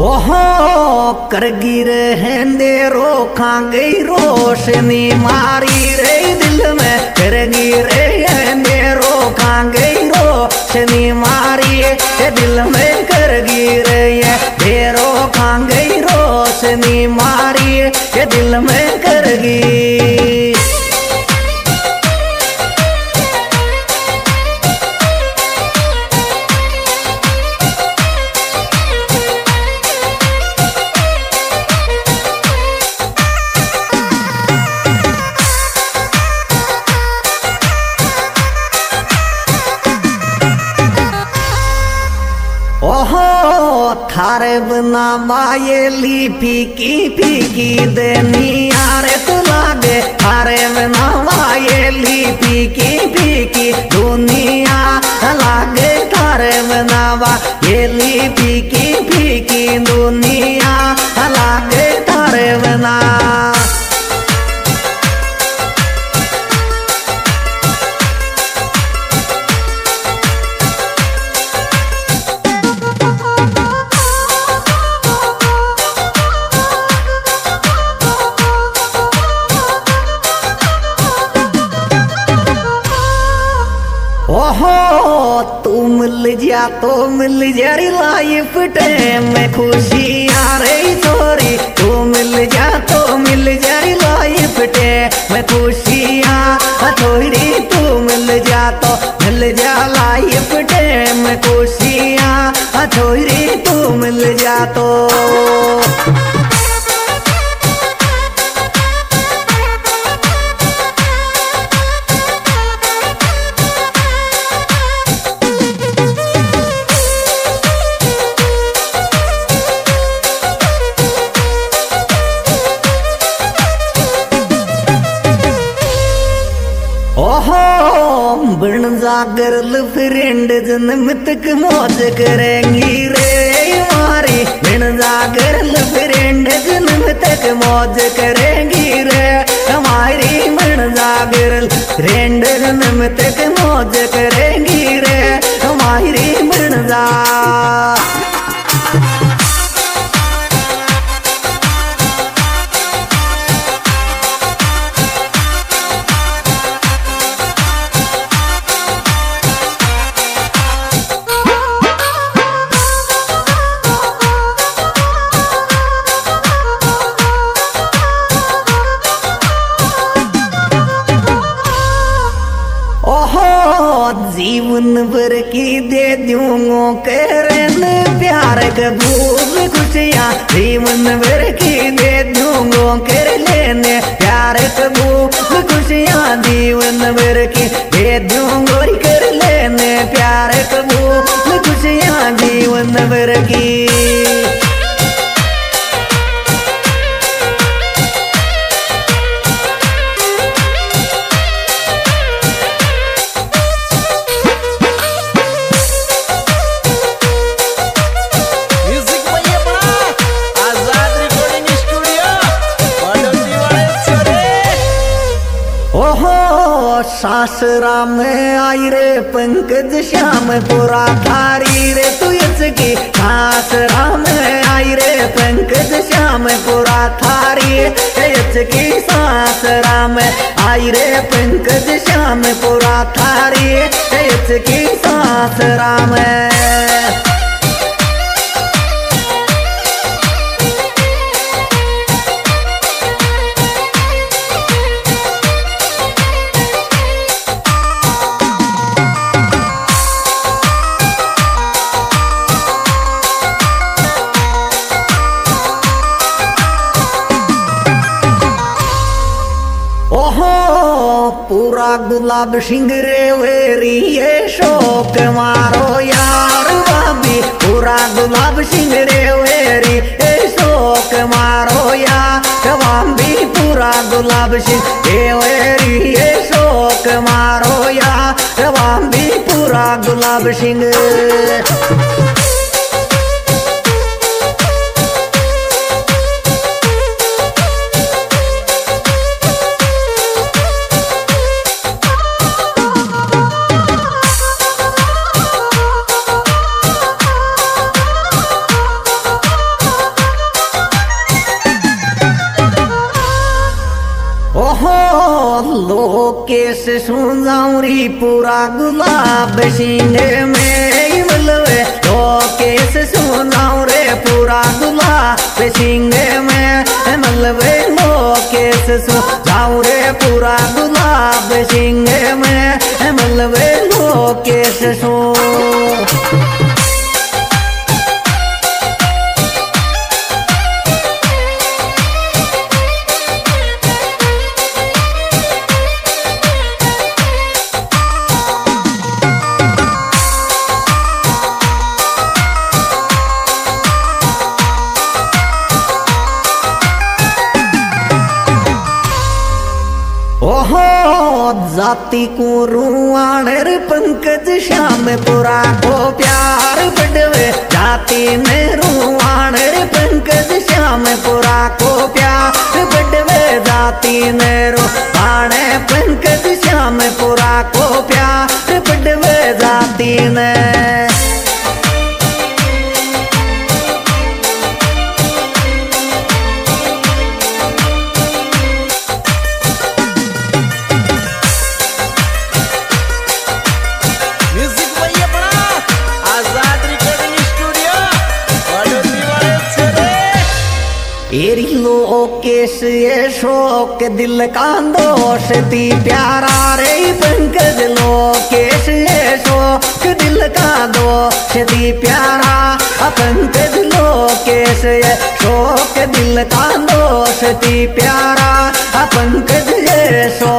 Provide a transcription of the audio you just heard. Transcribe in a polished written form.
ओहो करगी रे हेंदेरो खांगे रोशनी मारी रे दिल में करगी रे हेंदेरो खांगे रोशनी मारी ये दिल में करगी रे ये ढेरो खांगे रोशनी मारी ये दिल में करगी। ओहो थारे बना मायेली फीकी फीकी दुनिया रे तो लागे थारे बना मायेली फीकी फीकी दुनिया लागे थारे बना मायेली फीकी फीकी दुनिया लागे थारे बना। ओहो तू मिल जा तो मिल जा लाइफ टाइम में खुशी आ रही थोड़ी तू मिल जा तो मिल जा लाइफ टाइम में खुशी आ थोड़ी तू मिल जा तो मिल जा लाइफ टाइम में खुशी आ थोड़ी तू मिल जा तो। ओहो बन जागर फ्रेंड जन्म तक मौज करेंगी रे मारी बन जागर फ्रेंड जन्म तक मौज करेंगी रे हमारी बन जागर फ्रेंड जन्म तक मौज करेंगी रे हमारी बन जा। जीवन भर की दे दूंगो करन प्यार कबूल खुशियाँ जीवन भर की दे दूंगो कर लेने प्यार कबूल खुशियाँ जीवन भर की दे दूंगो कर लेने प्यार कबूल खुशियाँ जीवन भर की। सासरा में आई रे पंकज श्याम पूरा थारी रे तू इसकी सासरा में आई रे पंकज श्याम पूरा थारी इसकी सासरा में आई रे पंकज श्याम पूरा थारी इसकी सासरा में। पूरा गुलाब सिंह रे वेरी ये शोक मारो यार बाबी पूरा गुलाब सिंह रे वेरी ये शोक मारो यार बाबी पूरा गुलाब सिंह रे वेरी ये शोक मारो यार बाबी पूरा गुलाब सिंह। केस सुंजाऊरी पूरा गुलाब सीने में मलवे तो केस सुनाऊ रे पूरा गुलाब सीने में मलवे लो केस सुनाऊ रे पूरा गुलाब सीने में मलवे लो केस सु ओहो जाति को रुआणर पंकज श्याम पुरा को प्यार बढ़वे जाति में रुआणर पंकज श्याम पुरा को प्यार बढ़वे जाति में रुआणे पंकज श्याम पुरा को प्यार बढ़वे जाति में एरी लोकेश ये शोक दिल का दोष ती प्यारा रे पंकज लोकेश ये शोक दिल का दोष ती प्यारा पंकज लोकेश ये शोक दिल का दोष ती प्यारा पंकज ये शोक